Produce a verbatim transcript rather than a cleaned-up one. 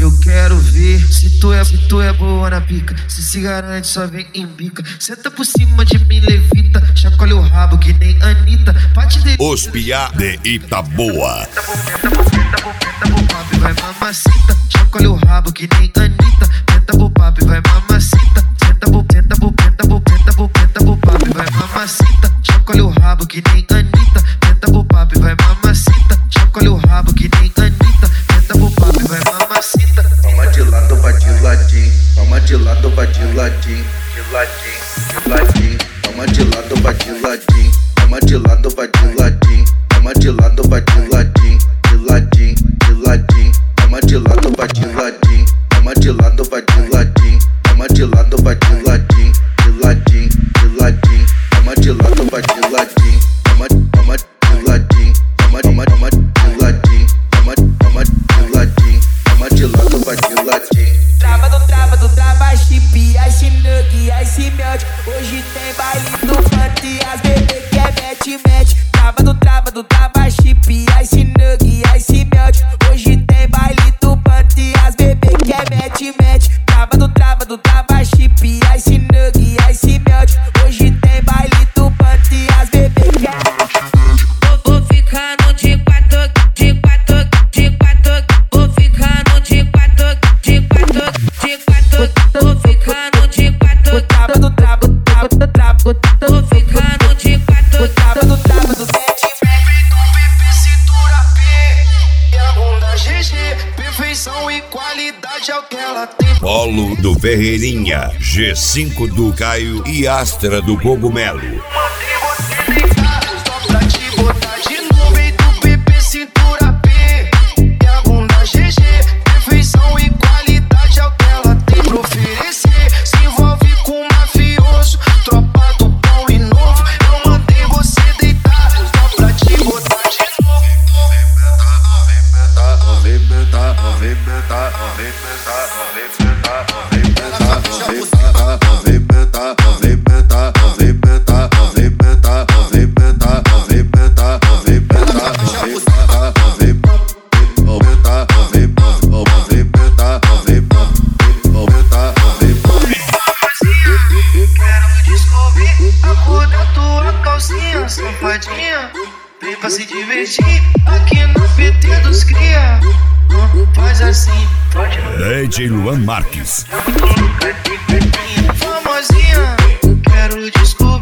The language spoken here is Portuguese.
Eu quero ver se tu é, se tu é boa na pica. Se se garante, só vem em bica. Senta por cima de mim, levita. Chacoalha o rabo que nem Anitta. Bate dele. Os piá de Itaboa. Vai mamacita. Chacoalha o rabo que nem Anitta. Tenta pro papo, vai mamacita. Tenta pro, tenta pro, tenta pro, tenta pro, tenta pro papo, vai mamacita. Chacoalha o rabo que nem Anitta. Tenta pro papo, vai mamacita. Chacoalha o rabo que nem Anitta. Tenta pro papo, vai mamacita. Toma de lado, vai de ladinho. Toma de lado, vai de ladinho. De ladinho, de ladinho. Toma de lado, vai de ladinho. Toma de lado, vai de ladinho. Toma de lado, vai de ladinho. De ladinho, de ladinho. Toma de lado, vai de ladinho. Toma de lado, vai de ladinho. Toma de lado, vai de ladinho. De ladinho, de ladinho. Toma de lado, vai de ladinho. Toma, toma de ladinho. Toma, toma, toma de ladinho. Toma, toma de ladinho. Toma de lado, vai de ladinho. Trava do trava do trava, chip, ice nug, ice melt. Hoje tem baile do canto e as bebê que é mete, mete. Trava do trava do trava, chip, ice nug, ice melt. Hoje tem baile do canto e as bebê que é mete, mete. Trava do trava do trava, chip, ice nug, ice melt. Hoje tem baile do canto e as bebê que é mete. Vou ficando de quatro, de quatro, de quatro. Vou ficando de quatro, de quatro, de quatro. Vou ficando de quatro. Trava do trava do trava do trava. Vou ficando de quatro. Trava do trava do mete. Cintura P e a bunda G G. Perfeição e qualidade é o que ela tem. Polo do Ferreirinha, G cinco do Caio e Astra do Cogumelo. Mandei você deitar, só pra te botar de novo. E do P P cintura P e a bunda G G. Perfeição e qualidade é o que ela tem pra oferecer. Se envolve com um mafioso, tropa do pão e novo. Eu mandei você deitar, só pra te botar de novo. Arrebenta, arrebenta, arrebenta, arrebenta, arrebenta, arrebenta, arrebenta, arrebenta, arrebenta, arrebenta, arrebenta, arrebenta, Quero descobrir a cor da tua calcinha, safadinha. Vem pra se divertir aqui no P T dos cria. Faz assim, pode não. D J Luan Marques. Famosinha, quero descobrir.